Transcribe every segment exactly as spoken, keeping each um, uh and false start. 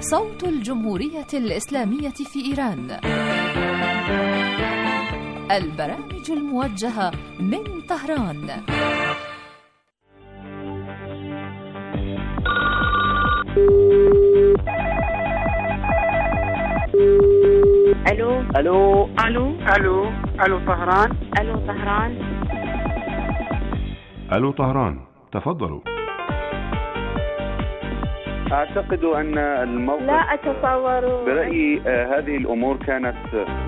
صوت الجمهورية الإسلامية في إيران. البرامج الموجهة من طهران. الو الو الو الو الو طهران. الو طهران. الو طهران، تفضلوا. اعتقد ان الموقف لا اتصور. برأيي آه هذه الامور كانت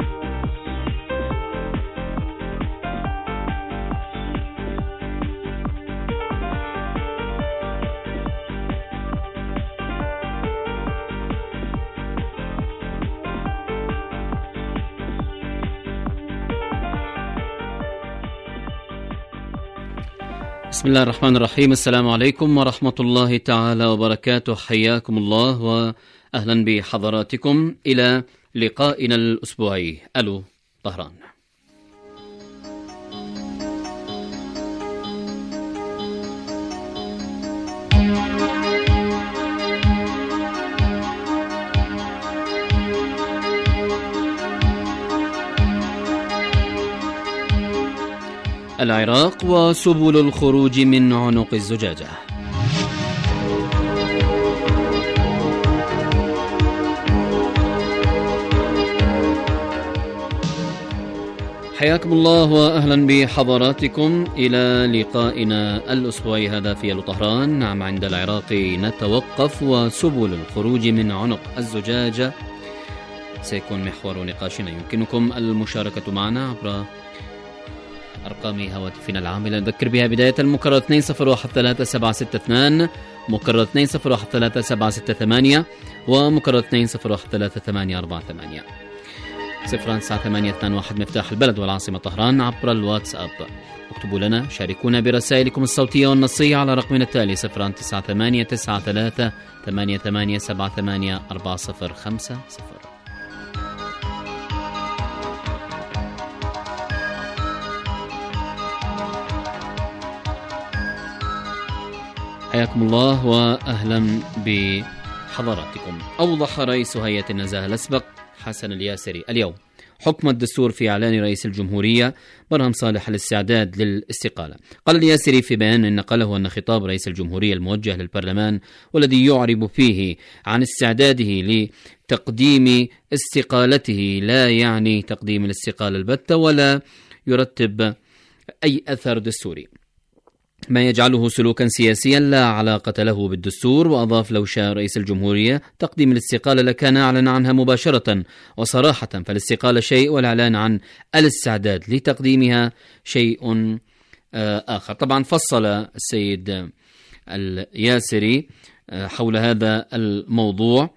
بسم الله الرحمن الرحيم. السلام عليكم ورحمة الله تعالى وبركاته. حياكم الله وأهلا بحضراتكم إلى لقائنا الأسبوعي ألو طهران. العراق وسبل الخروج من عنق الزجاجة. حياكم الله وأهلا بحضراتكم إلى لقائنا الأسبوعي هذا في ألو طهران. نعم، عند العراق نتوقف وسبل الخروج من عنق الزجاجة سيكون محور نقاشنا. يمكنكم المشاركة معنا عبر أرقام هواتفنا العاملة نذكر بها بداية المكرر اثنين صفر واحد ثلاثة سبعة ستة اثنان، مكرر اثنين صفر واحد ثلاثة سبعة ستة ثمانية، ومكرر اثنين صفر واحد ثلاثة ثمانية أربعة ثمانية. صفر تسعة ثمانية اثنان واحد مفتاح البلد والعاصمة طهران. عبر الواتساب اكتبوا لنا، شاركونا برسائلكم الصوتية والنصية على رقمنا التالي صفر تسعة ثمانية تسعة ثلاثة ثمانية ثمانية سبعة ثمانية أربعة صفر خمسة صفر. حياكم الله وأهلا بحضراتكم. أوضح رئيس هيئة النزاهة الأسبق حسن الياسري اليوم حكم الدستور في إعلان رئيس الجمهورية برهم صالح الاستعداد للاستقالة. قال الياسري في بيان نقله أن خطاب رئيس الجمهورية الموجه للبرلمان والذي يعرب فيه عن استعداده لتقديم استقالته لا يعني تقديم الاستقالة البتة ولا يرتب أي أثر دستوري، ما يجعله سلوكا سياسيا لا علاقة له بالدستور. وأضاف لو شاء رئيس الجمهورية تقديم الاستقالة لكان أعلن عنها مباشرة وصراحة، فالاستقالة شيء والإعلان عن الاستعداد لتقديمها شيء آخر. طبعا فصل السيد الياسري حول هذا الموضوع،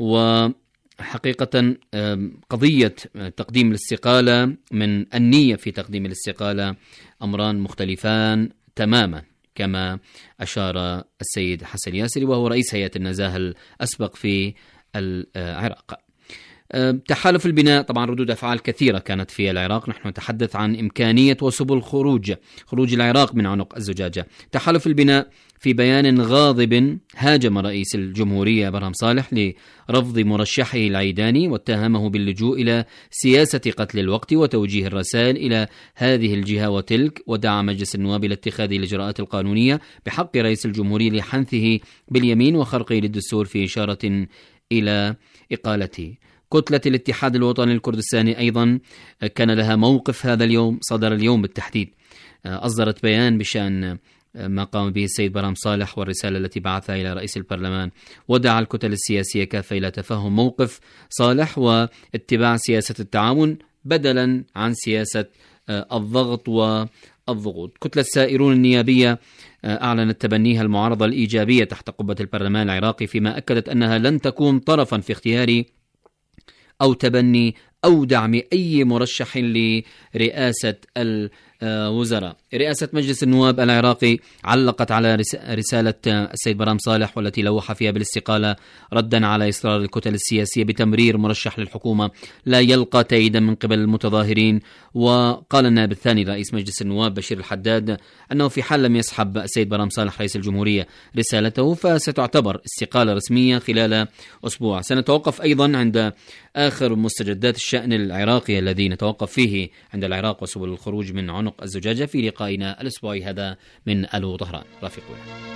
وحقيقة قضية تقديم الاستقالة من النية في تقديم الاستقالة أمران مختلفان تماما، كما أشار السيد حسن الياسري وهو رئيس هيئة النزاهة الأسبق في العراق. تحالف البناء، طبعا ردود أفعال كثيرة كانت في العراق. نحن نتحدث عن إمكانية وسبل الخروج خروج العراق من عنق الزجاجة. تحالف البناء في بيان غاضب هاجم رئيس الجمهورية برهم صالح لرفض مرشحه العيداني واتهمه باللجوء إلى سياسة قتل الوقت وتوجيه الرسائل إلى هذه الجهة وتلك، ودعا مجلس النواب إلى اتخاذ الإجراءات القانونية بحق رئيس الجمهورية لحنثه باليمين وخرقه للدستور في إشارة إلى إقالته. كتلة الاتحاد الوطني الكردستاني أيضا كان لها موقف هذا اليوم، صدر اليوم بالتحديد، أصدرت بيان بشأن ما قام به السيد برهم صالح والرسالة التي بعثها إلى رئيس البرلمان، ودعا الكتل السياسية كافة إلى تفهم موقف صالح واتباع سياسة التعاون بدلا عن سياسة الضغط والضغوط. كتلة السائرون النيابية أعلنت تبنيها المعارضة الإيجابية تحت قبة البرلمان العراقي، فيما أكدت أنها لن تكون طرفا في اختيار أو تبني أو دعم أي مرشح لرئاسة وزراء. رئاسة مجلس النواب العراقي علقت على رسالة السيد برهام صالح والتي لوح فيها بالاستقالة ردا على إصرار الكتل السياسية بتمرير مرشح للحكومة لا يلقى تأييدا من قبل المتظاهرين. وقال النائب الثاني رئيس مجلس النواب بشير الحداد أنه في حال لم يسحب السيد برهام صالح رئيس الجمهورية رسالته فستعتبر استقالة رسمية خلال أسبوع. سنتوقف أيضا عند آخر مستجدات الشأن العراقي الذي نتوقف فيه عند العراق وسبل الخروج من عنق الزجاجة في لقائنا الأسبوعي هذا من ألو طهران. رافقونا.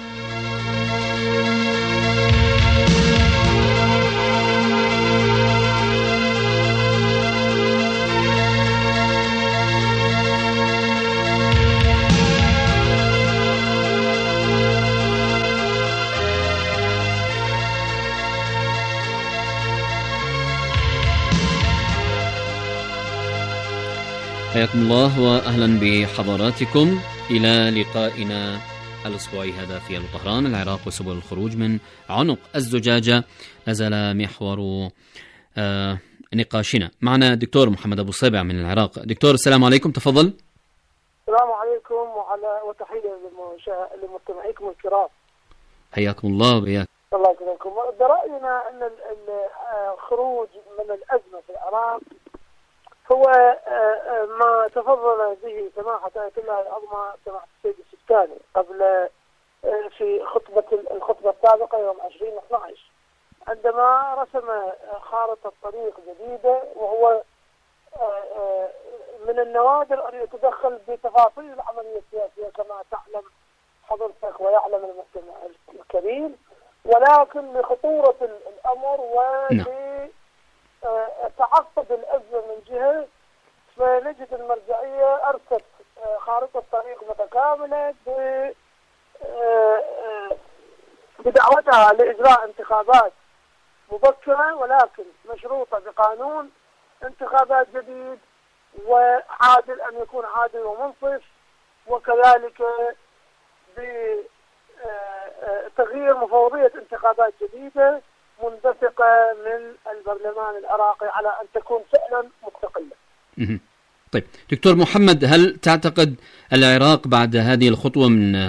حياكم الله وأهلا بحضراتكم إلى لقائنا الأسبوعي هذا في ألو طهران العراق وسبل الخروج من عنق الزجاجة. نزل محور آه نقاشنا. معنا دكتور محمد أبو صيبع من العراق. دكتور السلام عليكم، تفضل. السلام عليكم وعلى وتحية لمستمعيكم الكرام. حياكم الله وبياك. الله يسلمكم. برأينا أن الخروج من الأزمة في العراق هو ما تفضل به سماحة آية الله العظمى سماحة السيد السكاني قبل في خطبة الخطبة السابقة يوم عشرين اثنا عشر عندما رسم خارطة طريق جديدة، وهو من النوادر أن يتدخل بتفاصيل العملية السياسية كما تعلم حضرتك ويعلم المستمع الكريم، ولكن لخطورة الأمر ولتعقد الأزمة من جهة فنجد المرجعية أرست خارطة طريق متكاملة بدعوتها لإجراء انتخابات مبكرة ولكن مشروطة بقانون انتخابات جديد وعادل، أن يكون عادل ومنصف، وكذلك بتغيير مفوضية انتخابات جديدة منبثقة من البرلمان العراقي على أن تكون فعلا مستقلة. طيب دكتور محمد، هل تعتقد العراق بعد هذه الخطوة من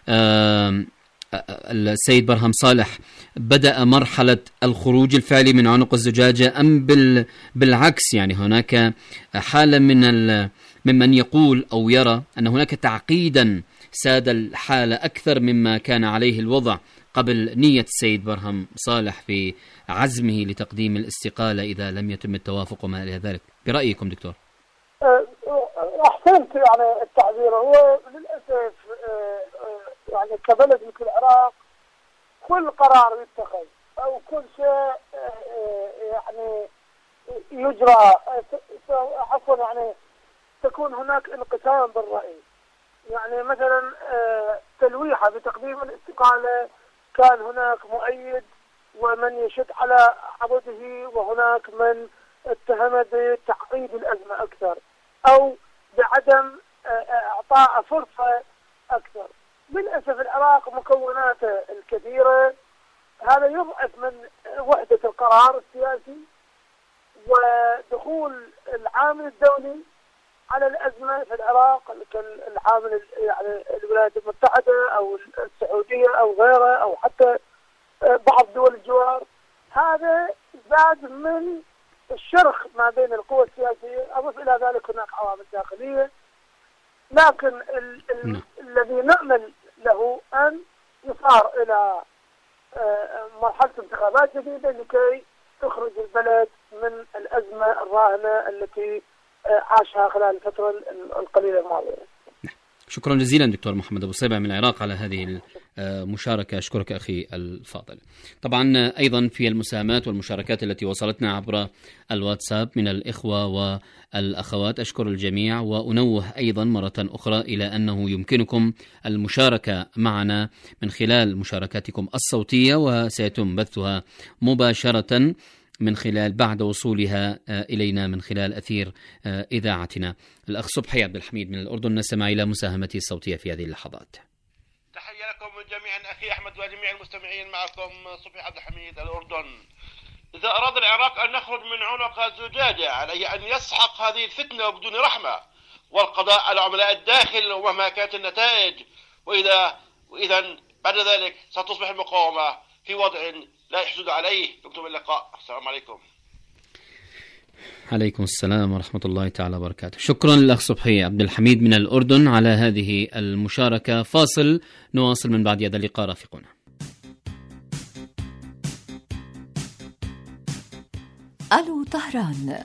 السيد برهام صالح بدأ مرحلة الخروج الفعلي من عنق الزجاجة أم بالعكس؟ يعني هناك حالة من ممن يقول أو يرى أن هناك تعقيدا ساد الحالة أكثر مما كان عليه الوضع قبل نية السيد برهام صالح في عزمه لتقديم الاستقالة إذا لم يتم التوافق وما إلى ذلك. برأيكم دكتور؟ أحسنت يعني التعبير. هو للأسف يعني كبلد مثل العراق كل قرار يتخذ أو كل شيء يعني يجرى عفوا يعني تكون هناك انقسام بالرأي. يعني مثلا تلويحة بتقديم الاستقالة كان هناك مؤيد ومن يشد على عضده، وهناك من اتهم بتعقيد الأزمة أكثر أو بعدم إعطاء فرصة أكثر. للأسف العراق مكوناته الكثيرة هذا يضعف من وحدة القرار السياسي ودخول العامل الدولي على الأزمة في العراق كالعامل يعني الولايات المتحدة أو السعودية أو غيره أو حتى بعض دول الجوار. هذا زاد من الشرخ ما بين القوى السياسية. أضف إلى ذلك هناك عوامل داخلية، لكن ال ال الذي نأمل له أن يصار إلى مرحلة انتخابات جديدة لكي تخرج البلد من الأزمة الراهنة التي عاشها خلال الفترة القليلة الماضية. شكرا جزيلا دكتور محمد أبو صيبع من العراق على هذه المشاركة. أشكرك أخي الفاضل. طبعا أيضا في المساهمات والمشاركات التي وصلتنا عبر الواتساب من الإخوة والأخوات أشكر الجميع، وأنوه أيضا مرة أخرى إلى أنه يمكنكم المشاركة معنا من خلال مشاركاتكم الصوتية، وسيتم بثها مباشرة من خلال بعد وصولها إلينا من خلال أثير إذاعتنا. الأخ صبحي عبد الحميد من الأردن نستمع إلى مساهمته الصوتية في هذه اللحظات. تحية لكم جميعا أخي أحمد وجميع المستمعين، معكم صبحي عبد الحميد الأردن. إذا أراد العراق أن نخرج من عنق الزجاجة عليه أن يسحق هذه الفتنة بدون رحمة والقضاء على عملاء الداخل ومهما كانت النتائج. وإذا وإذا بعد ذلك ستصبح المقاومة في وضع لا يحسد عليه. دمتم اللقاء. السلام عليكم. عليكم السلام ورحمة الله تعالى وبركاته. شكرا للأخ صبحي عبد الحميد من الأردن على هذه المشاركة. فاصل، نواصل من بعد هذا اللقاء. رافقونا. ألو طهران.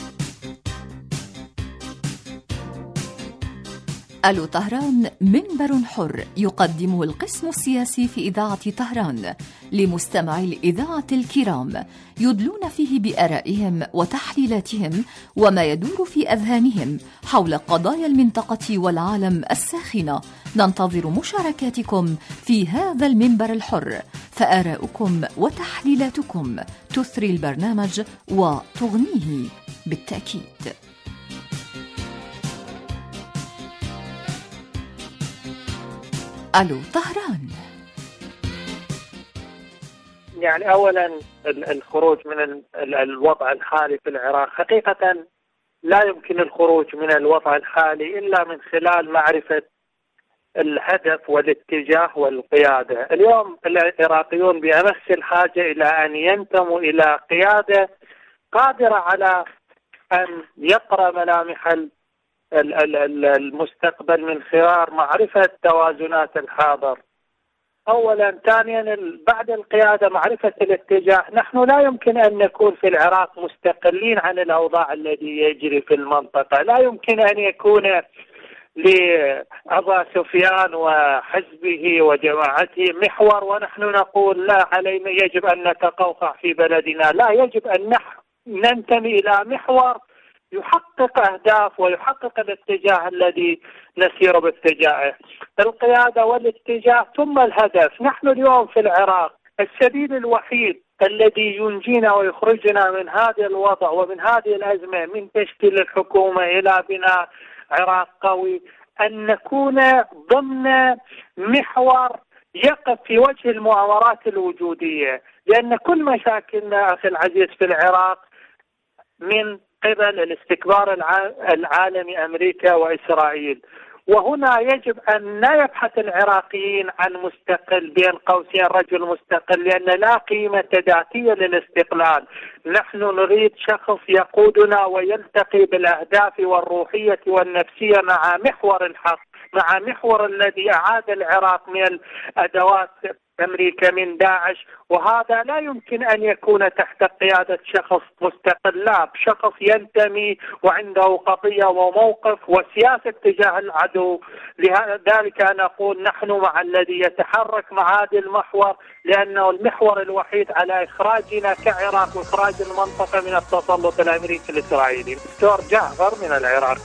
ألو طهران منبر حر يقدمه القسم السياسي في إذاعة طهران لمستمعي الإذاعة الكرام، يدلون فيه بآرائهم وتحليلاتهم وما يدور في أذهانهم حول قضايا المنطقة والعالم الساخنة. ننتظر مشاركاتكم في هذا المنبر الحر، فآراؤكم وتحليلاتكم تثري البرنامج وتغنيه بالتأكيد. ألو طهران. يعني أولا الخروج من الوضع الحالي في العراق، حقيقة لا يمكن الخروج من الوضع الحالي إلا من خلال معرفة الهدف والاتجاه والقيادة. اليوم العراقيون بأمس الحاجة إلى أن ينتموا إلى قيادة قادرة على أن يقرأ ملامح المستقبل من خلال معرفة توازنات الحاضر أولا. ثانيا بعد القيادة معرفة الاتجاه. نحن لا يمكن أن نكون في العراق مستقلين عن الأوضاع الذي يجري في المنطقة. لا يمكن أن يكون لأبا سفيان وحزبه وجماعته محور ونحن نقول لا، علينا يجب أن نتقوقع في بلدنا. لا، يجب أن ننتمي إلى محور يحقق أهداف ويحقق الاتجاه الذي نسير باتجاهه. القيادة والاتجاه ثم الهدف. نحن اليوم في العراق السبيل الوحيد الذي ينجينا ويخرجنا من هذا الوضع ومن هذه الأزمة، من تشكيل الحكومة إلى بناء عراق قوي، أن نكون ضمن محور يقف في وجه المؤامرات الوجودية. لأن كل مشاكلنا أخي العزيز في العراق من قبل الاستكبار العالمي أمريكا وإسرائيل. وهنا يجب أن لا يبحث العراقيين عن مستقل بين قوسين رجل مستقل، لأن لا قيمة ذاتية للاستقلال. نحن نريد شخص يقودنا ويلتقي بالأهداف والروحية والنفسية مع محور الحق، مع محور الذي أعاد العراق من الأدوات أمريكا من داعش. وهذا لا يمكن أن يكون تحت قيادة شخص مستقل، لا، شخص ينتمي وعنده قضية وموقف وسياسة تجاه العدو. لذلك أنا أقول نحن مع الذي يتحرك مع هذا المحور، لأنه المحور الوحيد على إخراجنا كعراق وإخراج المنطقة من التسلط الأمريكي الإسرائيلي. دكتور جعفر من العراق.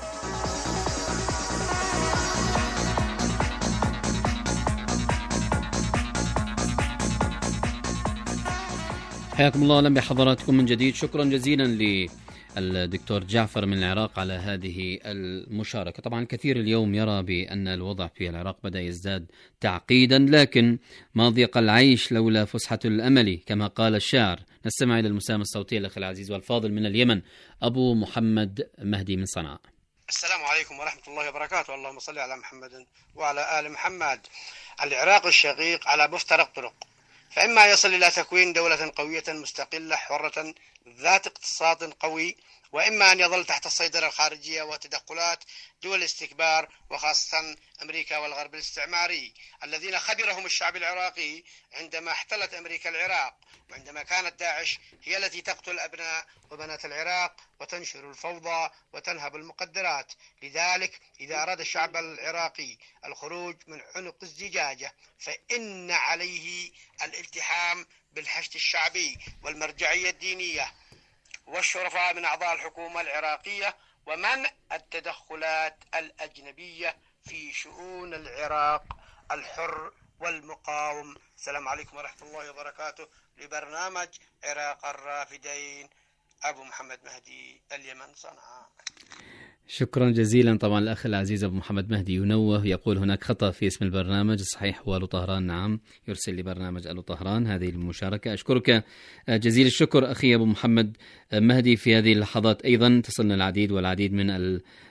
حياكم الله، اهلا بحضراتكم من جديد. شكرا جزيلا للدكتور جعفر من العراق على هذه المشاركة. طبعا الكثير اليوم يرى بأن الوضع في العراق بدأ يزداد تعقيدا، لكن ما ضيق العيش لولا فسحة الأمل كما قال الشاعر. نستمع إلى المساهمة الصوتية الأخ العزيز والفاضل من اليمن أبو محمد مهدي من صنعاء. السلام عليكم ورحمة الله وبركاته. اللهم صل على محمد وعلى آل محمد. العراق الشقيق على مفترق طرق، فإما يصل إلى تكوين دولة قوية مستقلة حرة ذات اقتصاد قوي، وإما أن يظل تحت السيطرة الخارجية وتدخلات دول الاستكبار وخاصة أمريكا والغرب الاستعماري الذين خبرهم الشعب العراقي عندما احتلت أمريكا العراق، وعندما كانت داعش هي التي تقتل أبناء وبنات العراق وتنشر الفوضى وتنهب المقدرات. لذلك إذا أراد الشعب العراقي الخروج من عنق الزجاجة فإن عليه الالتحام بالحشد الشعبي والمرجعية الدينية والشرفاء من أعضاء الحكومة العراقية ومنع التدخلات الأجنبية في شؤون العراق الحر والمقاوم. السلام عليكم ورحمة الله وبركاته. لبرنامج عراق الرافدين، أبو محمد مهدي، اليمن، صنعاء. شكرا جزيلا. طبعا الأخ العزيز أبو محمد مهدي ينوه، يقول هناك خطأ في اسم البرنامج، الصحيح هو ألو طهران. نعم، يرسل لي برنامج ألو طهران. هذه المشاركة أشكرك جزيل الشكر أخي أبو محمد مهدي. في هذه اللحظات أيضا تصلنا العديد والعديد من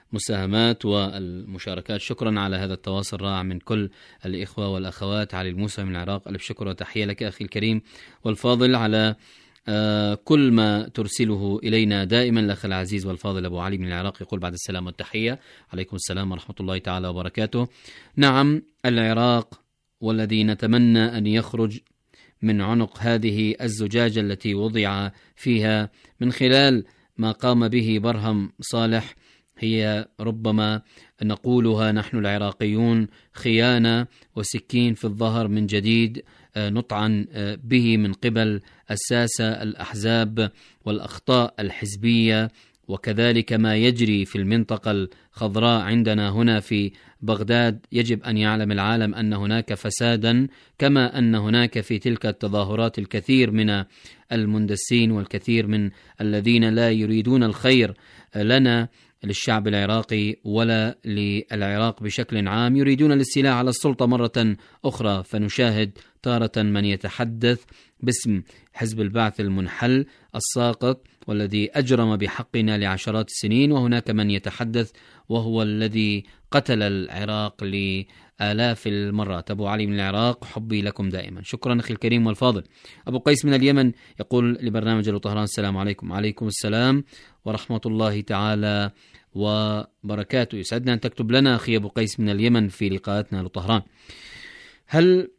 المساهمات والمشاركات. شكرا على هذا التواصل الرائع من كل الإخوة والأخوات. علي الموسى من العراق، ألف شكر وتحية لك أخي الكريم والفاضل على كل ما ترسله إلينا دائما. الأخ العزيز والفاضل أبو علي من العراق يقول بعد السلام والتحية: عليكم السلام ورحمة الله تعالى وبركاته. نعم، العراق والذي نتمنى أن يخرج من عنق هذه الزجاجة التي وضع فيها من خلال ما قام به برهم صالح هي ربما نقولها نحن العراقيون خيانة وسكين في الظهر من جديد نطعن به من قبل الساسة الأحزاب والأخطاء الحزبية، وكذلك ما يجري في المنطقة الخضراء عندنا هنا في بغداد. يجب أن يعلم العالم أن هناك فسادا، كما أن هناك في تلك التظاهرات الكثير من المندسين والكثير من الذين لا يريدون الخير لنا للشعب العراقي ولا للعراق بشكل عام، يريدون الاستيلاء على السلطة مرة أخرى. فنشاهد تارة من يتحدث باسم حزب البعث المنحل الساقط والذي أجرم بحقنا لعشرات السنين، وهناك من يتحدث وهو الذي قتل العراق لآلاف المرات. أبو علي من العراق، حبي لكم دائما. شكرا أخي الكريم والفاضل. أبو قيس من اليمن يقول لبرنامج ألو طهران: السلام عليكم. عليكم السلام ورحمة الله تعالى وبركاته. يسعدنا أن تكتب لنا أخي أبو قيس من اليمن في لقاءاتنا ألو طهران. هل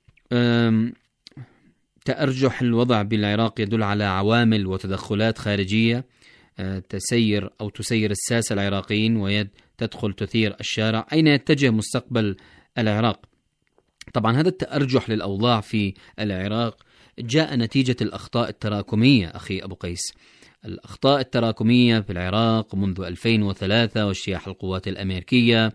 تأرجح الوضع بالعراق يدل على عوامل وتدخلات خارجية تسير أو تسير الساسة العراقيين ويد تدخل تثير الشارع؟ أين يتجه مستقبل العراق؟ طبعا هذا التأرجح للأوضاع في العراق جاء نتيجة الأخطاء التراكمية أخي أبو قيس. الأخطاء التراكمية في العراق منذ ألفين وثلاثة واجتياح القوات الأمريكية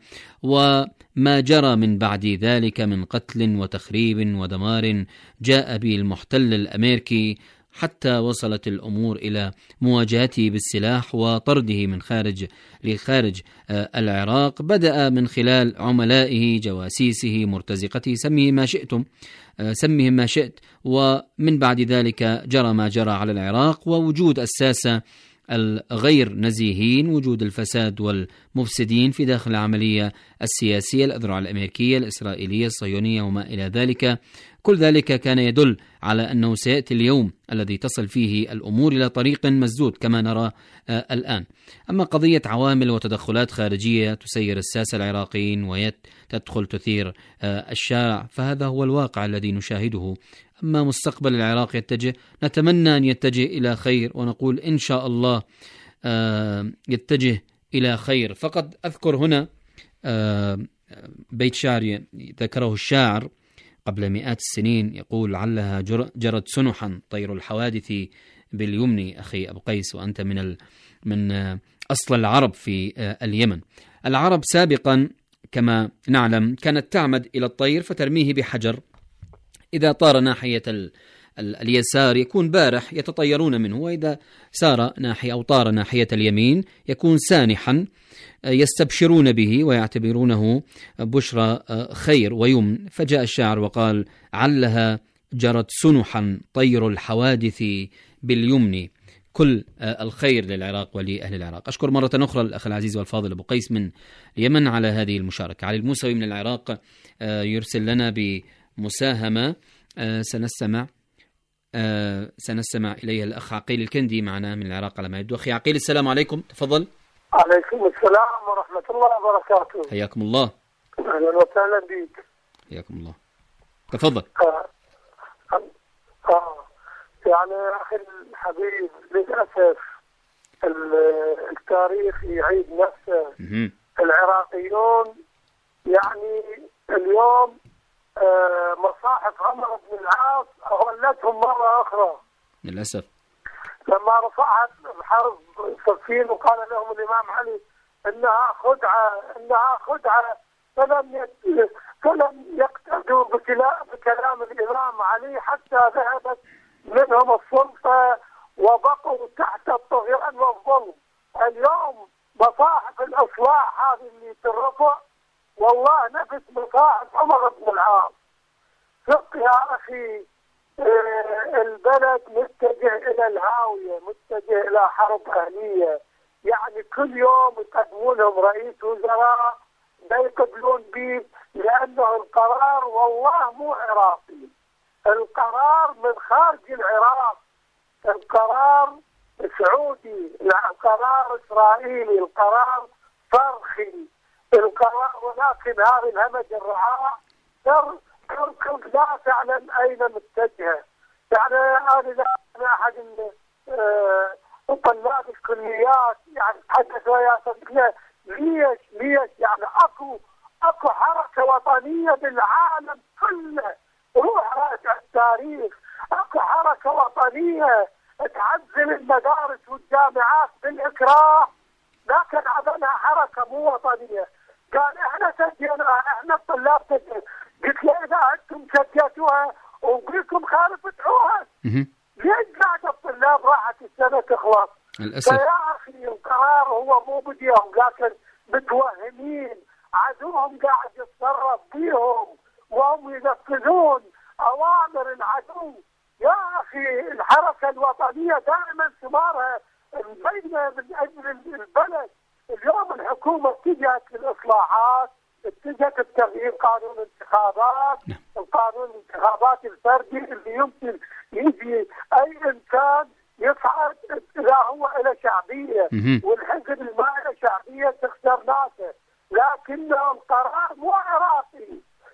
وما جرى من بعد ذلك من قتل وتخريب ودمار جاء به المحتل الأمريكي، حتى وصلت الأمور إلى مواجهته بالسلاح وطرده من خارج لخارج العراق. بدأ من خلال عملائه، جواسيسه، مرتزقته، سميه ما شئتم، سمهم ما شئت. ومن بعد ذلك جرى ما جرى على العراق، ووجود الساسة الغير نزيهين، وجود الفساد والمفسدين في داخل العملية السياسية، الأذرع الأمريكية الإسرائيلية الصهيونية وما إلى ذلك. كل ذلك كان يدل على أنه سيأتي اليوم الذي تصل فيه الأمور إلى طريق مسدود كما نرى آه الآن. أما قضية عوامل وتدخلات خارجية تسير الساسة العراقيين وتدخل تثير آه الشارع، فهذا هو الواقع الذي نشاهده. أما مستقبل العراق يتجه، نتمنى أن يتجه إلى خير، ونقول إن شاء الله آه يتجه إلى خير. فقد أذكر هنا آه بيت شعر ذكره الشاعر قبل مئات السنين، يقول: علها جرت سنحا طير الحوادث باليمن. أخي أبو قيس، وأنت من ال... من أصل العرب في اليمن. العرب سابقا كما نعلم كانت تعمد إلى الطير فترميه بحجر، إذا طار ناحية ال... ال... اليسار يكون بارح يتطيرون منه، وإذا سار ناحية أو طار ناحية اليمين يكون سانحا يستبشرون به ويعتبرونه بشرى خير ويمن. فجاء الشاعر وقال: علها جرت سنحا طير الحوادث باليمن. كل الخير للعراق ولأهل العراق. أشكر مرة أخرى الأخ العزيز والفاضل أبو قيس من اليمن على هذه المشاركة. علي الموسوي من العراق يرسل لنا بمساهمة سنستمع سنستمع إليها الأخ عقيل الكندي معنا من العراق على ما يبدو. أخي عقيل، السلام عليكم، تفضل. عليكم السلام ورحمة الله وبركاته. حياكم الله. أهلا وسهلا بك. حياكم الله، تفضل. آه. آه. يعني أخي الحبيب، للأسف التاريخ يعيد نفسه. م- العراقيون يعني اليوم آه مصاحف عمر بن العاص أغلتهم مرة أخرى للأسف. لما رفعت الحرب صفين وقال لهم الإمام علي إنها خدعة إنها خدعة فلم فلم يقتدوا بكلام الإمام علي حتى ذهبت منهم السلطة وبقوا تحت الطغيان والظلم. اليوم مصاحف الإصلاح هذه اللي ترفع والله نفس مصاحف عمر بن العاص. فق يا أخي، البلد متجه إلى الهاوية، متجه إلى حرب أهلية. يعني كل يوم يقدمون لهم رئيس وزراء لا يقبلون به، لأنه القرار والله مو عراقي، القرار من خارج العراق، القرار سعودي، القرار إسرائيلي، القرار فرخي، القرار، ولكن هذه الهمج الرعاع تركض لا تعلم أين متجهة. يعني أنا لا أنا أحد طلاب الكليات يعني تحدث ويا صديقنا ليش ليش يعني أكو أكو حركة وطنية بالعالم كله، روح راجع التاريخ، أكو حركة وطنية تعزل المدارس والجامعات بالإكراه، لكن عندنا حركة مو وطنية. قال احنا سجلناها، احنا الطلاب سجلنا، قلت له اذا انتم سجلتوها وبيكم خالف ادعوها، ليش قاعد الطلاب راحت السنة تخلص؟ للأسف فيا اخي القرار هو مو بديهم، لكن متوهمين، عدوهم قاعد يتصرف بيهم وهم ينفذون اوامر العدو. يا اخي الحركة الوطنية دائما ثمارها مبينة من اجل البلد. اليوم الحكومة اتجهت للإصلاحات، اتجهت لتغيير قانون الانتخابات، القانون الانتخابات الفردي اللي يمكن يجي أي إنسان يصعد إذا هو له شعبية، والحزب اللي ما له شعبية تخسر ناسه، لكنه القرار مو عراقي،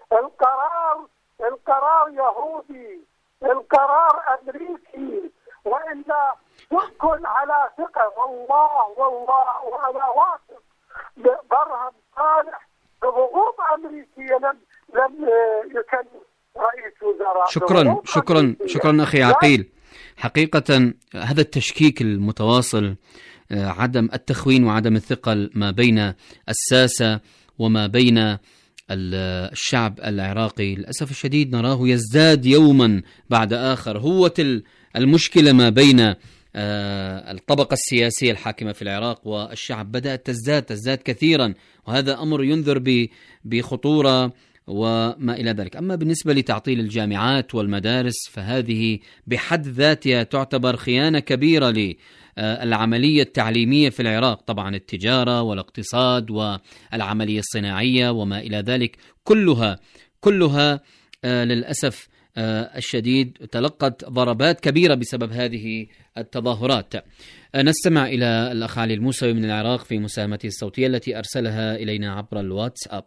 القرار القرار يهودي، القرار أمريكي، وإلا يكون على ثقة. والله والله وأنا واثق برهم صالح بضغوط أمريكية لم لم يكن رئيس وزراء. شكرا شكرا شكرا أخي عقيل. حقيقة هذا التشكيك المتواصل، عدم التخوين وعدم الثقة ما بين الساسة وما بين الشعب العراقي، للأسف الشديد نراه يزداد يوما بعد آخر. هو المشكلة ما بين الطبقة السياسية الحاكمة في العراق والشعب بدأت تزداد تزداد كثيرا، وهذا أمر ينذر بخطورة وما إلى ذلك. أما بالنسبة لتعطيل الجامعات والمدارس فهذه بحد ذاتها تعتبر خيانة كبيرة للعملية التعليمية في العراق. طبعا التجارة والاقتصاد والعملية الصناعية وما إلى ذلك كلها كلها للأسف الشديد تلقت ضربات كبيرة بسبب هذه التظاهرات. نستمع إلى الأخ علي الموسوي من العراق في مساهمته الصوتية التي أرسلها إلينا عبر الواتساب.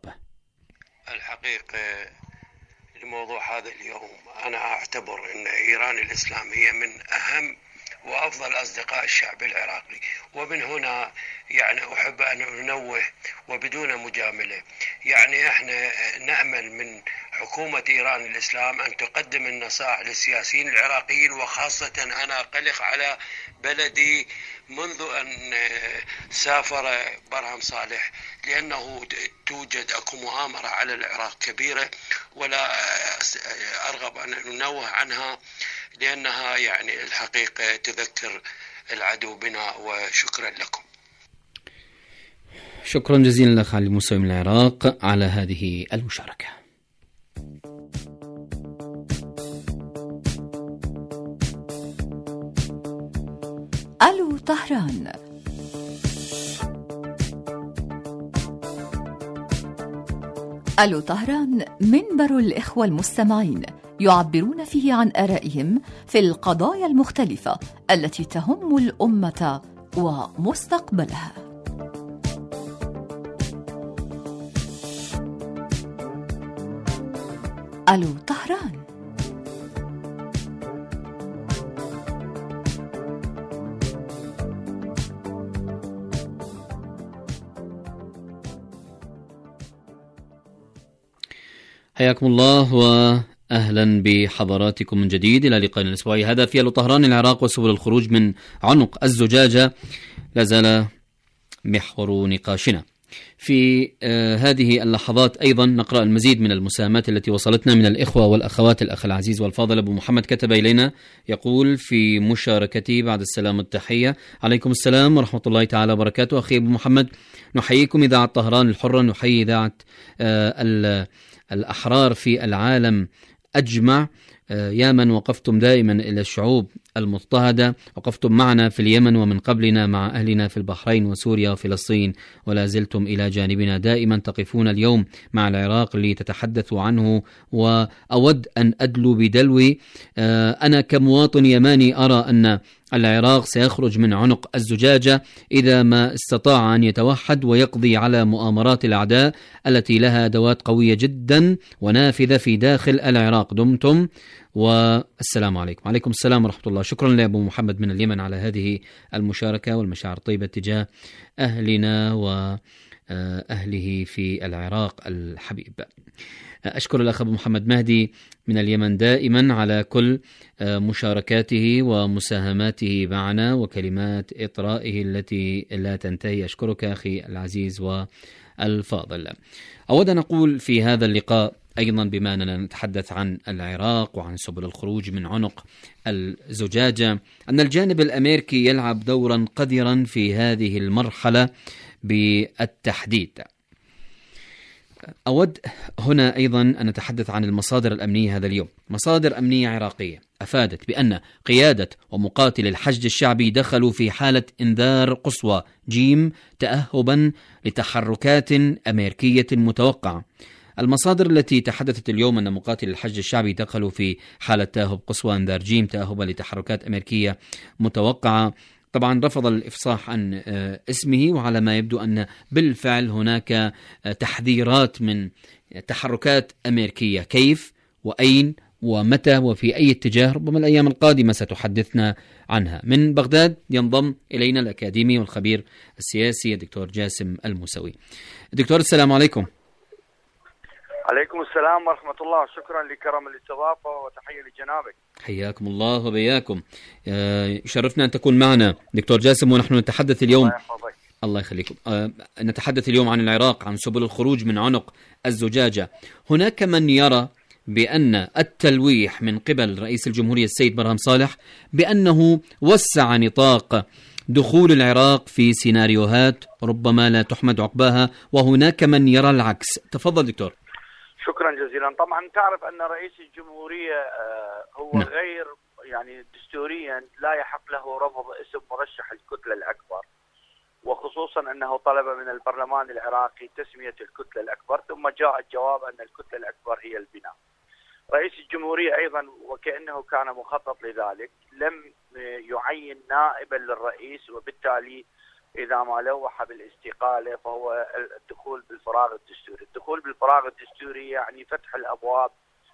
الحقيقة الموضوع هذا اليوم أنا أعتبر أن إيران الإسلامية من أهم وأفضل أصدقاء الشعب العراقي، ومن هنا يعني أحب أن أنوه وبدون مجاملة، يعني إحنا نأمل من حكومة إيران الإسلام أن تقدم النصائح للسياسيين العراقيين، وخاصة أنا قلق على بلدي منذ أن سافر برهم صالح، لأنه توجد أكو مؤامرة على العراق كبيرة ولا أرغب أن أنوه عنها، لأنها يعني الحقيقة تذكر العدو بنا. وشكرا لكم. شكرا جزيلا لك علي الموسوي من العراق على هذه المشاركة. ألو طهران. ألو طهران منبر الإخوة المستمعين يعبرون فيه عن آرائهم في القضايا المختلفة التي تهم الأمة ومستقبلها. ألو طهران. حياكم الله وأهلا بحضراتكم من جديد إلى لقائنا الأسبوعي هذا في ألو طهران. العراق وسبل الخروج من عنق الزجاجة لازال محور نقاشنا. في آه هذه اللحظات أيضا نقرأ المزيد من المساهمات التي وصلتنا من الإخوة والأخوات. الأخ العزيز والفاضل أبو محمد كتب إلينا يقول في مشاركتي بعد السلام والتحية: عليكم السلام ورحمة الله تعالى وبركاته. أخي أبو محمد، نحييكم إذاعة طهران الحرة، نحيي إذاعة آه الأحرار في العالم أجمع، يا من وقفتم دائما إلى الشعوب المضطهدة، وقفتم معنا في اليمن ومن قبلنا مع أهلنا في البحرين وسوريا وفلسطين، ولا زلتم إلى جانبنا دائما تقفون اليوم مع العراق لتتحدثوا عنه. وأود أن أدلو بدلوي، أنا كمواطن يماني أرى أن العراق سيخرج من عنق الزجاجة إذا ما استطاع أن يتوحد ويقضي على مؤامرات الأعداء التي لها أدوات قوية جدا ونافذة في داخل العراق. دمتم والسلام عليكم. وعليكم السلام ورحمة الله. شكرا لأبو محمد من اليمن على هذه المشاركة والمشاعر الطيبة تجاه أهلنا وأهله في العراق الحبيب. أشكر الأخ أبو محمد مهدي من اليمن دائما على كل مشاركاته ومساهماته معنا وكلمات إطرائه التي لا تنتهي. أشكرك أخي العزيز والفاضل. أود أن أقول في هذا اللقاء أيضا بما أننا نتحدث عن العراق وعن سبل الخروج من عنق الزجاجة أن الجانب الأمريكي يلعب دورا قذرا في هذه المرحلة بالتحديد. أود هنا أيضا أن نتحدث عن المصادر الأمنية هذا اليوم. مصادر أمنية عراقية أفادت بأن قيادة ومقاتل الحشد الشعبي دخلوا في حالة إنذار قصوى جيم تأهبا لتحركات أمريكية متوقعة. المصادر التي تحدثت اليوم أن مقاتل الحشد الشعبي دخلوا في حالة تأهب قصوى إنذار جيم تأهبا لتحركات أمريكية متوقعة. طبعا رفض الإفصاح عن اسمه، وعلى ما يبدو أن بالفعل هناك تحذيرات من تحركات أمريكية، كيف وأين ومتى وفي أي اتجاه ربما الأيام القادمة ستحدثنا عنها. من بغداد ينضم إلينا الأكاديمي والخبير السياسي الدكتور جاسم الموسوي. دكتور السلام عليكم. عليكم السلام ورحمة الله. شكرا لكرم الاستضافة وتحية لجنابك. حياكم الله وبياكم. يشرفنا أن تكون معنا دكتور جاسم، ونحن نتحدث اليوم الله يحفظك. الله يخليكم. نتحدث اليوم عن العراق، عن سبل الخروج من عنق الزجاجة. هناك من يرى بأن التلويح من قبل رئيس الجمهورية السيد برهم صالح بأنه وسع نطاق دخول العراق في سيناريوهات ربما لا تحمد عقباها، وهناك من يرى العكس. تفضل دكتور. شكرا جزيلا. طبعا تعرف أن رئيس الجمهورية هو م. غير يعني دستوريا لا يحق له رفض اسم مرشح الكتلة الأكبر، وخصوصا أنه طلب من البرلمان العراقي تسمية الكتلة الأكبر، ثم جاء الجواب أن الكتلة الأكبر هي البناء. رئيس الجمهورية أيضا وكأنه كان مخطط لذلك لم يعين نائبا للرئيس، وبالتالي إذا ما لوح بالاستقالة فهو الدخول بالفراغ الدستوري. الدخول بالفراغ الدستوري يعني فتح الأبواب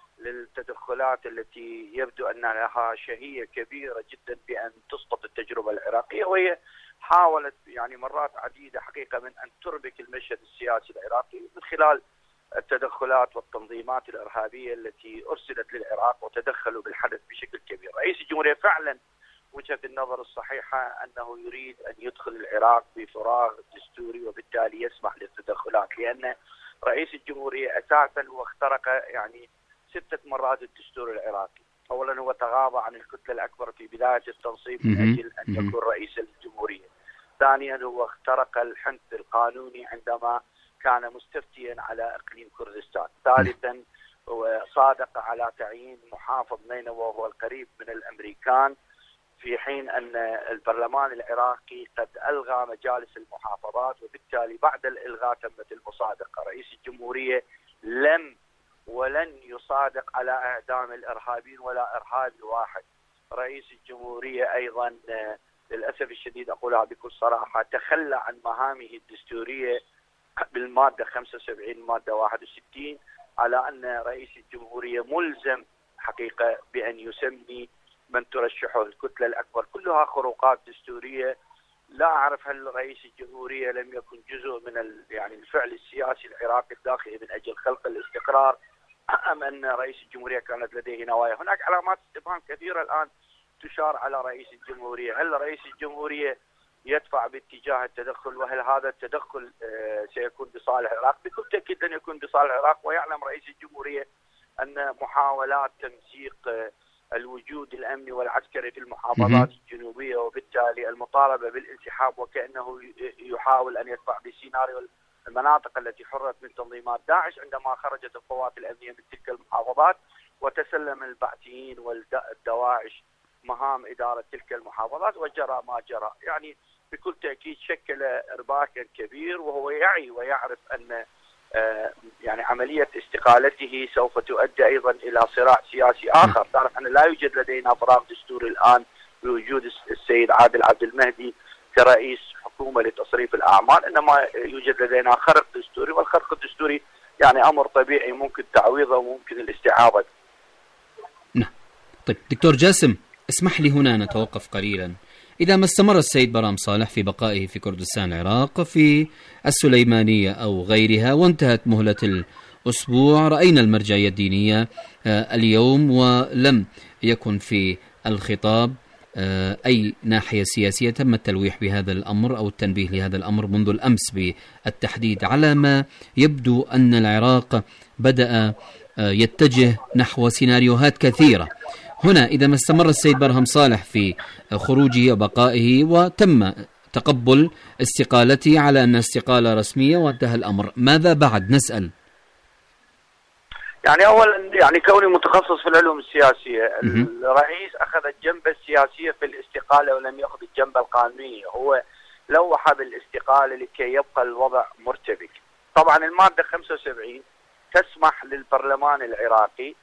للتدخلات التي يبدو أن لها شهية كبيرة جدا بأن تسقط التجربة العراقية، وهي حاولت يعني مرات عديدة حقيقة من أن تربك المشهد السياسي العراقي من خلال التدخلات والتنظيمات الإرهابية التي أرسلت للعراق وتدخلوا بالحدث بشكل كبير. رئيس الجمهورية فعلا وجهة النظر الصحيحة أنه يريد أن يدخل العراق بفراغ دستوري وبالتالي يسمح للتدخلات، لأن رئيس الجمهورية أساسا هو اخترق يعني ستة مرات الدستور العراقي. أولا هو تغاضى عن الكتلة الأكبر في بداية التنصيب من أجل أن يكون رئيس الجمهورية. ثانيا هو اخترق الحنث القانوني عندما كان مستفتيا على إقليم كردستان. ثالثا هو صادق على تعيين محافظ نينوى وهو القريب من الأمريكان، في حين أن البرلمان العراقي قد ألغى مجالس المحافظات، وبالتالي بعد الإلغاء تمت المصادقة. رئيس الجمهورية لم ولن يصادق على إعدام الإرهابيين ولا إرهابي واحد. رئيس الجمهورية أيضا للأسف الشديد أقولها بكل صراحة تخلى عن مهامه الدستورية بالمادة خمسة وسبعين المادة واحد وستين على أن رئيس الجمهورية ملزم حقيقة بأن يسمي من ترشحه الكتلة الأكبر. كلها خروقات دستورية. لا أعرف هل رئيس الجمهورية لم يكن جزء من يعني الفعل السياسي العراقي الداخلي من أجل خلق الاستقرار، أم أن رئيس الجمهورية كانت لديه نوايا. هناك علامات استفهام كثيرة الآن تشار على رئيس الجمهورية. هل رئيس الجمهورية يدفع باتجاه التدخل، وهل هذا التدخل سيكون بصالح العراق؟ بكل تأكيد لن يكون بصالح العراق، ويعلم رئيس الجمهورية أن محاولات تمزيق الوجود الأمني والعسكري في المحافظات الجنوبية وبالتالي المطالبة بالانسحاب وكأنه يحاول أن يدفع بسيناريو المناطق التي حررت من تنظيمات داعش عندما خرجت القوات الأمنية من تلك المحافظات، وتسلم البعثيين والدواعش مهام إدارة تلك المحافظات وجرى ما جرى. يعني بكل تأكيد شكل إرباكا كبير، وهو يعي ويعرف أن يعني عملية استقالته سوف تؤدي أيضا إلى صراع سياسي آخر. تعرف أن لا يوجد لدينا فراغ دستوري الآن بوجود السيد عادل عبد المهدي كرئيس حكومة لتصريف الأعمال، إنما يوجد لدينا خرق دستوري، والخرق الدستوري يعني أمر طبيعي ممكن تعويضه وممكن الاستعاضة. نعم. طيب دكتور جاسم، اسمح لي هنا نتوقف قليلا. إذا ما استمر السيد برام صالح في بقائه في كردستان العراق في السليمانية أو غيرها وانتهت مهلة الأسبوع، رأينا المرجعية الدينية اليوم ولم يكن في الخطاب أي ناحية سياسية تم التلويح بهذا الأمر أو التنبيه لهذا الأمر منذ الأمس بالتحديد، على ما يبدو أن العراق بدأ يتجه نحو سيناريوهات كثيرة. هنا إذا ما استمر السيد برهم صالح في خروجه وبقائه وتم تقبل استقالته على أن استقالة رسمية وانتهى الأمر، ماذا بعد؟ نسأل. يعني أولا يعني كوني متخصص في العلوم السياسية، الرئيس أخذ الجنبة السياسية في الاستقالة ولم يأخذ الجنبة القانونية. هو لوح بالاستقالة لكي يبقى الوضع مرتبك. طبعا المادة خمسة وسبعين تسمح للبرلمان العراقي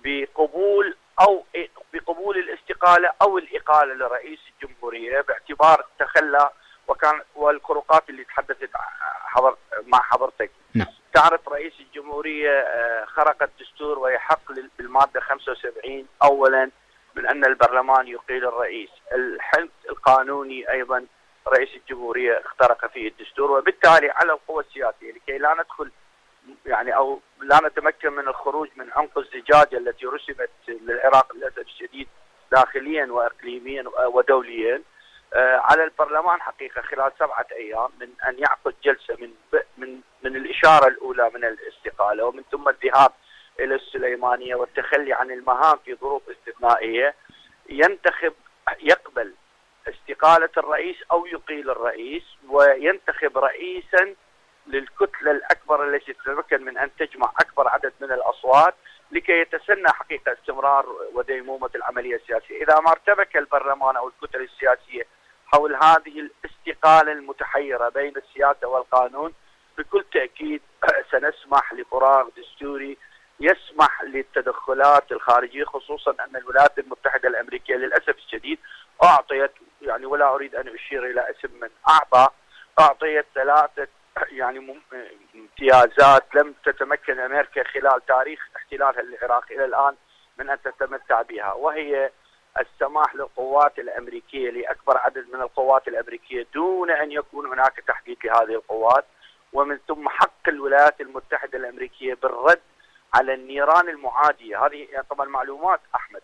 بقبول أو بقبول الاستقالة أو الإقالة لرئيس الجمهورية باعتبار تخلى، وكان والخروقات اللي تحدثت حضر مع حضرتك. نعم. تعرف رئيس الجمهورية خرق الدستور، ويحق بالمادة خمسة وسبعين أولا من أن البرلمان يقيل الرئيس. الحد القانوني أيضا رئيس الجمهورية اخترق فيه الدستور، وبالتالي على القوى السياسية لكي لا ندخل يعني أو لا نتمكن من الخروج من عنق الزجاجة التي رسمت للعراق للأسف الشديد داخليا وإقليميا ودوليا، آه على البرلمان حقيقة خلال سبعة أيام من أن يعقد جلسة من من من الإشارة الأولى من الاستقالة، ومن ثم الذهاب إلى السليمانية والتخلي عن المهام في ظروف استثنائية، ينتخب يقبل استقالة الرئيس أو يقيل الرئيس، وينتخب رئيسا للكتلة الأكبر التي تتمكن من أن تجمع أكبر عدد من الأصوات لكي يتسنى حقيقة استمرار وديمومة العملية السياسية. إذا ما ارتبك البرلمان أو الكتل السياسية حول هذه الاستقالة المتحيرة بين السياسة والقانون، بكل تأكيد سنسمح لفراغ دستوري يسمح للتدخلات الخارجية، خصوصا أن الولايات المتحدة الأمريكية للأسف الشديد أعطيت يعني ولا أريد أن أشير إلى اسم من أعطى أعطيت ثلاثة يعني امتيازات لم تتمكن أمريكا خلال تاريخ احتلالها للعراق إلى الآن من أن تتمتع بها، وهي السماح للقوات الأمريكية لأكبر عدد من القوات الأمريكية دون أن يكون هناك تحديد لهذه القوات، ومن ثم حق الولايات المتحدة الأمريكية بالرد على النيران المعادية. هذه يعني طبعا معلومات أحمد.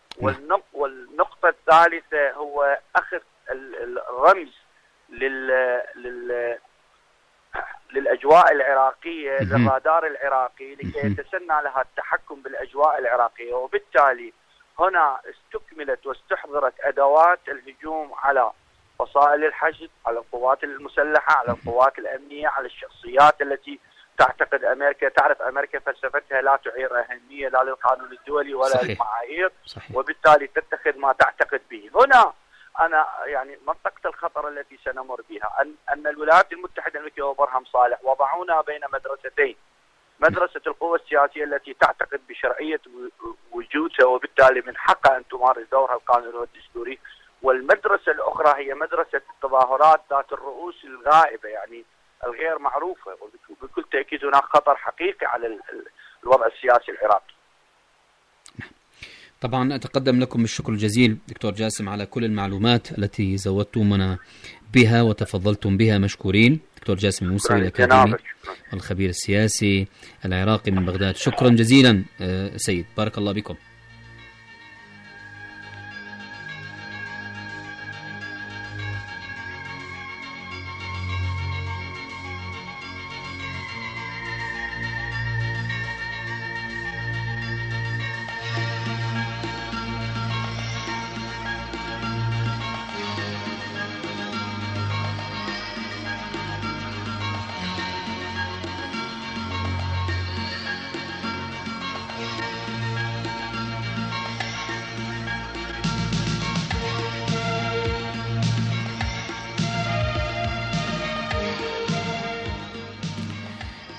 والنقطة الثالثة هو أخذ الرمز لل, لل للأجواء العراقية للرادار العراقي لكي يتسنى لها التحكم بالأجواء العراقية، وبالتالي هنا استكملت واستحضرت أدوات الهجوم على فصائل الحشد، على القوات المسلحة، على القوات الأمنية، على الشخصيات التي تعتقد أمريكا. تعرف أمريكا فلسفتها لا تعير أهمية لا للقانون الدولي ولا صحيح. للمعايير، صحيح. وبالتالي تتخذ ما تعتقد به. هنا أنا يعني منطقة الخطر التي سنمر بها أن أن الولايات المتحدة الأمريكية وبرهم صالح وضعونا بين مدرستين، مدرسة القوى السياسية التي تعتقد بشرعية وجودها وبالتالي من حقها أن تمارس دورها القانوني والدستوري، والمدرسة الأخرى هي مدرسة التظاهرات ذات الرؤوس الغائبة يعني الغير معروفة، وبكل تأكيد هناك خطر حقيقي على الوضع السياسي العراقي. طبعا أتقدم لكم بالشكر الجزيل دكتور جاسم على كل المعلومات التي زودتمونا بها وتفضلتم بها، مشكورين. دكتور جاسم الموسوي الأكاديمي الخبير السياسي العراقي من بغداد، شكرا جزيلا سيد، بارك الله بكم.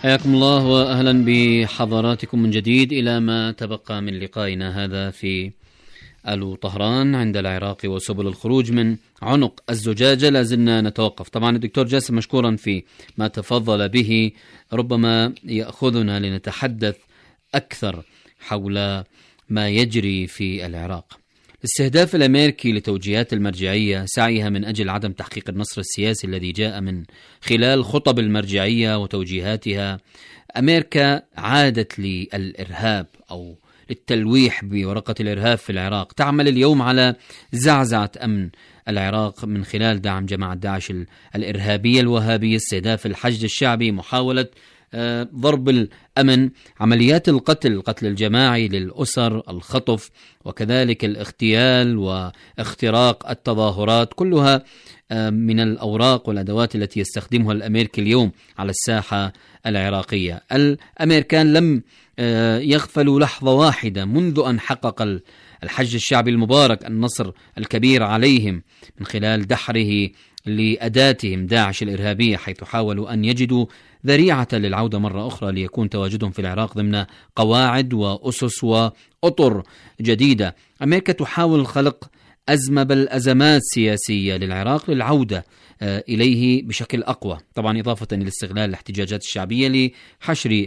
حياكم الله وأهلا بحضراتكم من جديد إلى ما تبقى من لقائنا هذا في ألو طهران عند العراق وسبل الخروج من عنق الزجاجة. لازلنا نتوقف. طبعا الدكتور جاسم مشكورا في ما تفضل به، ربما يأخذنا لنتحدث أكثر حول ما يجري في العراق. الاستهداف الأمريكي لتوجيهات المرجعية، سعيها من أجل عدم تحقيق النصر السياسي الذي جاء من خلال خطب المرجعية وتوجيهاتها. أمريكا عادت للإرهاب أو للتلويح بورقة الإرهاب في العراق، تعمل اليوم على زعزعة أمن العراق من خلال دعم جماعة داعش الإرهابية الوهابية، استهداف الحشد الشعبي، محاولة ضرب الأمن، عمليات القتل، القتل الجماعي للأسر، الخطف، وكذلك الاغتيال واختراق التظاهرات، كلها من الأوراق والأدوات التي يستخدمها الأمريكي اليوم على الساحة العراقية. الأمريكان لم يغفلوا لحظة واحدة منذ أن حقق الحشد الشعبي المبارك النصر الكبير عليهم من خلال دحره لأداتهم داعش الإرهابية، حيث حاولوا أن يجدوا ذريعة للعودة مرة أخرى ليكون تواجدهم في العراق ضمن قواعد وأسس وأطر جديدة. أمريكا تحاول خلق أزمة بل أزمات سياسية للعراق للعودة إليه بشكل أقوى، طبعا إضافة إلى استغلال الاحتجاجات الشعبية لحشر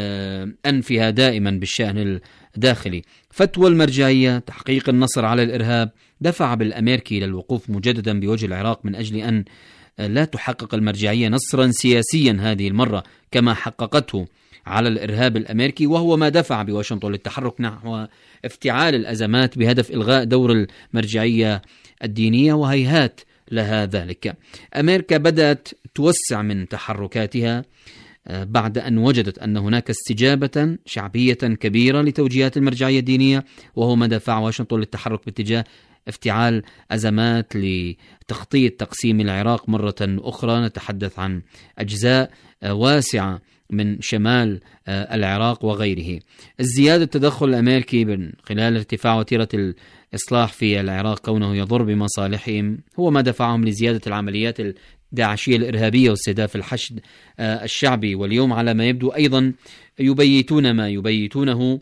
أنفها دائما بالشأن الداخلي. فتوى المرجعية، تحقيق النصر على الإرهاب، دفع بالأمريكي إلى الوقوف مجددا بوجه العراق من أجل أن لا تحقق المرجعية نصرا سياسيا هذه المرة كما حققته على الإرهاب الأمريكي، وهو ما دفع بواشنطن للتحرك نحو افتعال الأزمات بهدف إلغاء دور المرجعية الدينية، وهيهات لها ذلك. أمريكا بدأت توسع من تحركاتها بعد أن وجدت أن هناك استجابة شعبية كبيرة لتوجيهات المرجعية الدينية، وهو ما دفع واشنطن للتحرك باتجاه افتعال أزمات لتخطيط تقسيم العراق مرة أخرى. نتحدث عن أجزاء واسعة من شمال العراق وغيره. الزيادة التدخل الأمريكي من خلال ارتفاع وتيرة الإصلاح في العراق كونه يضر بمصالحهم هو ما دفعهم لزيادة العمليات الداعشية الإرهابية واستهداف الحشد الشعبي. واليوم على ما يبدو أيضا يبيتون ما يبيتونه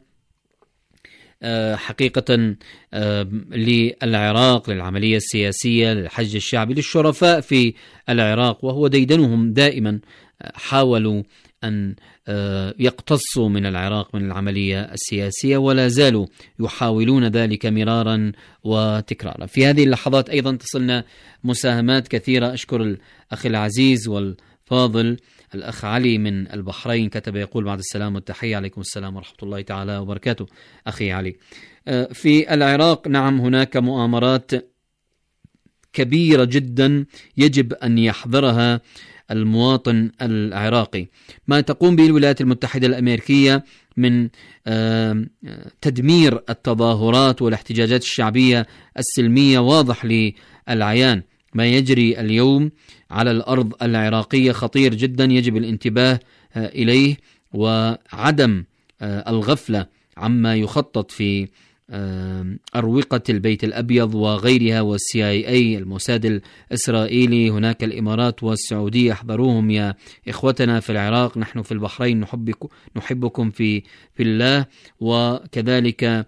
حقيقة للعراق، للعملية السياسية، للحشد الشعبي، للشرفاء في العراق، وهو ديدنهم دائما. حاولوا أن يقتصوا من العراق من العملية السياسية ولا زالوا يحاولون ذلك مرارا وتكرارا. في هذه اللحظات أيضا تصلنا مساهمات كثيرة. أشكر الأخ العزيز والفاضل الأخ علي من البحرين، كتب يقول بعد السلام والتحية. عليكم السلام ورحمة الله تعالى وبركاته أخي علي. في العراق نعم هناك مؤامرات كبيرة جدا يجب أن يحذرها المواطن العراقي. ما تقوم به الولايات المتحدة الأمريكية من تدمير التظاهرات والاحتجاجات الشعبية السلمية واضح للعيان. ما يجري اليوم على الأرض العراقية خطير جدا، يجب الانتباه إليه وعدم الغفلة عما يخطط في أروقة البيت الأبيض وغيرها، والسي آي إيه الموساد الإسرائيلي. هناك الإمارات والسعودية، احذروهم يا إخوتنا في العراق. نحن في البحرين نحبكم, نحبكم في, في الله، وكذلك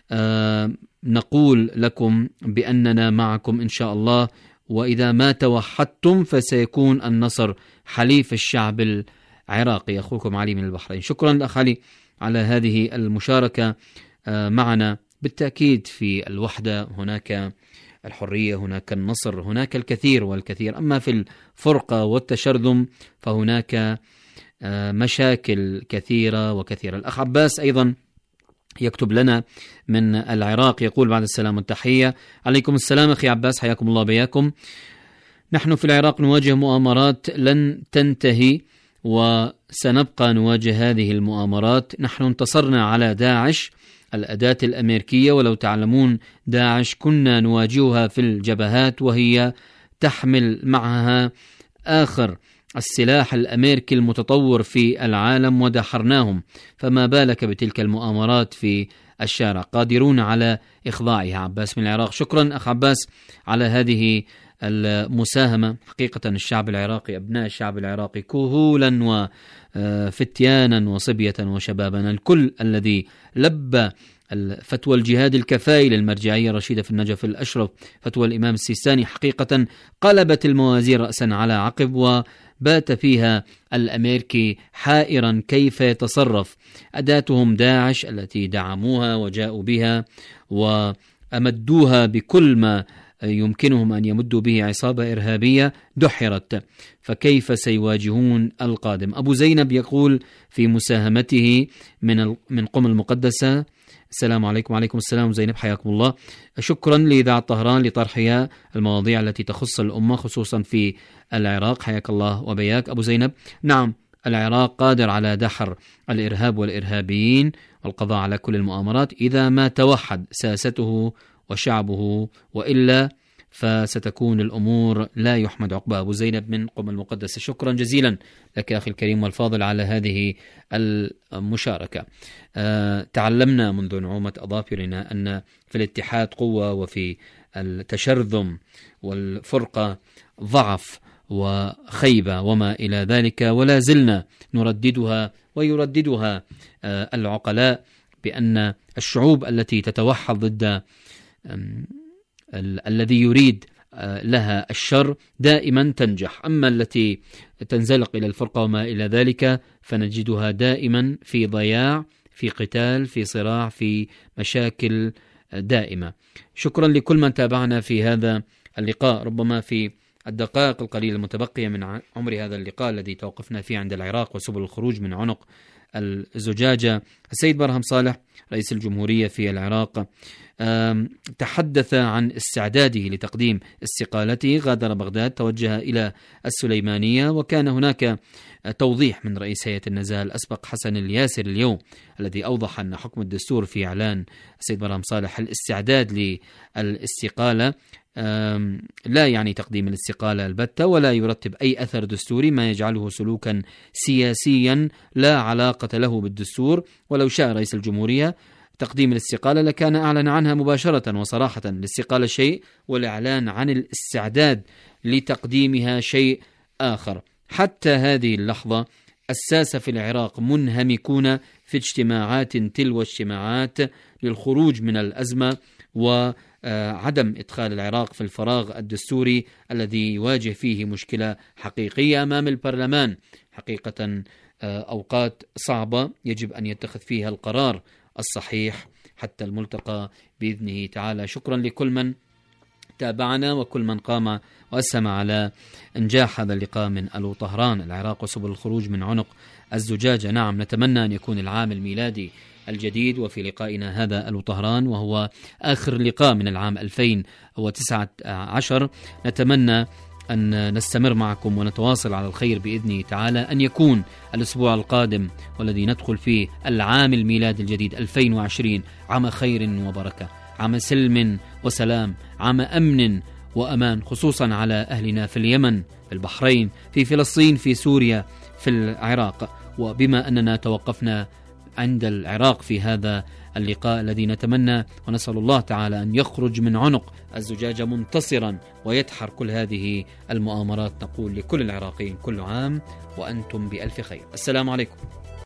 نقول لكم بأننا معكم إن شاء الله، وإذا ما توحدتم فسيكون النصر حليف الشعب العراقي. أخوكم علي من البحرين. شكرا لأخ علي على هذه المشاركة معنا. بالتأكيد في الوحدة هناك الحرية، هناك النصر، هناك الكثير والكثير. أما في الفرقة والتشرذم فهناك مشاكل كثيرة وكثيرة. الأخ عباس أيضا يكتب لنا من العراق، يقول بعد السلام والتحية. عليكم السلام أخي عباس، حياكم الله بياكم. نحن في العراق نواجه مؤامرات لن تنتهي وسنبقى نواجه هذه المؤامرات. نحن انتصرنا على داعش الأداة الأمريكية، ولو تعلمون داعش كنا نواجهها في الجبهات وهي تحمل معها آخر السلاح الأمريكي المتطور في العالم ودحرناهم، فما بالك بتلك المؤامرات في الشارع، قادرون على إخضاعها. عباس من العراق. شكرا أخ عباس على هذه المساهمة. حقيقة الشعب العراقي، أبناء الشعب العراقي كهولا وفتيانا وصبية وشبابا، الكل الذي لبى فتوى الجهاد الكفائي للمرجعية رشيدة في النجف الأشرف، فتوى الإمام السيستاني، حقيقة قلبت الموازين رأسا على عقب، وبات فيها الأمريكي حائرا كيف يتصرف. أداتهم داعش التي دعموها وجاءوا بها وأمدوها بكل ما يمكنهم أن يمدوا به عصابة إرهابية دحرت، فكيف سيواجهون القادم؟ أبو زينب يقول في مساهمته من من قم المقدسة: السلام عليكم. وعليكم السلام زينب، حياكم الله. شكرا لإذاعة طهران لطرحها المواضيع التي تخص الأمة خصوصا في العراق، حياك الله وبياك أبو زينب. نعم، العراق قادر على دحر الإرهاب والإرهابيين والقضاء على كل المؤامرات إذا ما توحد ساسته وشعبه، وإلا فستكون الأمور لا يحمد عقبها. أبو زينب من قم المقدسة، شكرا جزيلا لك أخي الكريم والفاضل على هذه المشاركة. أه تعلمنا منذ نعومة أظافرنا أن في الاتحاد قوة وفي التشرذم والفرقة ضعف وخيبة وما إلى ذلك، ولا زلنا نرددها ويرددها أه العقلاء بأن الشعوب التي تتوحد ضد الذي يريد لها الشر دائما تنجح، أما التي تنزلق إلى الفرقة وما إلى ذلك فنجدها دائما في ضياع، في قتال، في صراع، في مشاكل دائمة. شكرا لكل من تابعنا في هذا اللقاء. ربما في الدقائق القليلة المتبقية من عمر هذا اللقاء الذي توقفنا فيه عند العراق وسبل الخروج من عنق الزجاجة، السيد برهم صالح رئيس الجمهورية في العراق تحدث عن استعداده لتقديم استقالته، غادر بغداد، توجه إلى السليمانية، وكان هناك توضيح من رئيس هيئة النزاهة الأسبق حسن الياسر اليوم الذي أوضح أن حكم الدستور في إعلان السيد برهم صالح الاستعداد للاستقالة لا يعني تقديم الاستقالة البتة، ولا يرتب أي أثر دستوري، ما يجعله سلوكا سياسيا لا علاقة له بالدستور. ولو شاء رئيس الجمهورية تقديم الاستقالة لكان أعلن عنها مباشرة وصراحة. الاستقالة شيء والإعلان عن الاستعداد لتقديمها شيء آخر. حتى هذه اللحظة الساسة في العراق منهمكون في اجتماعات تلو اجتماعات للخروج من الأزمة وعدم إدخال العراق في الفراغ الدستوري الذي يواجه فيه مشكلة حقيقية أمام البرلمان. حقيقة أوقات صعبة يجب أن يتخذ فيها القرار الصحيح حتى الملتقى بإذنه تعالى. شكرا لكل من تابعنا وكل من قام وأسهم على إنجاح هذا اللقاء من ألو طهران، العراق وسبل الخروج من عنق الزجاجة. نعم، نتمنى أن يكون العام الميلادي الجديد وفي لقائنا هذا ألو طهران وهو آخر لقاء من العام ألفين وتسعة عشر، نتمنى أن نستمر معكم ونتواصل على الخير بإذنه تعالى، أن يكون الأسبوع القادم والذي ندخل فيه العام الميلاد الجديد ألفين وعشرين عام خير وبركة، عام سلم وسلام، عام أمن وأمان، خصوصا على أهلنا في اليمن، في البحرين، في فلسطين، في سوريا، في العراق. وبما أننا توقفنا عند العراق في هذا اللقاء الذي نتمنى ونسأل الله تعالى أن يخرج من عنق الزجاجة منتصرا ويدحر كل هذه المؤامرات، نقول لكل العراقيين كل عام وأنتم بألف خير. السلام عليكم.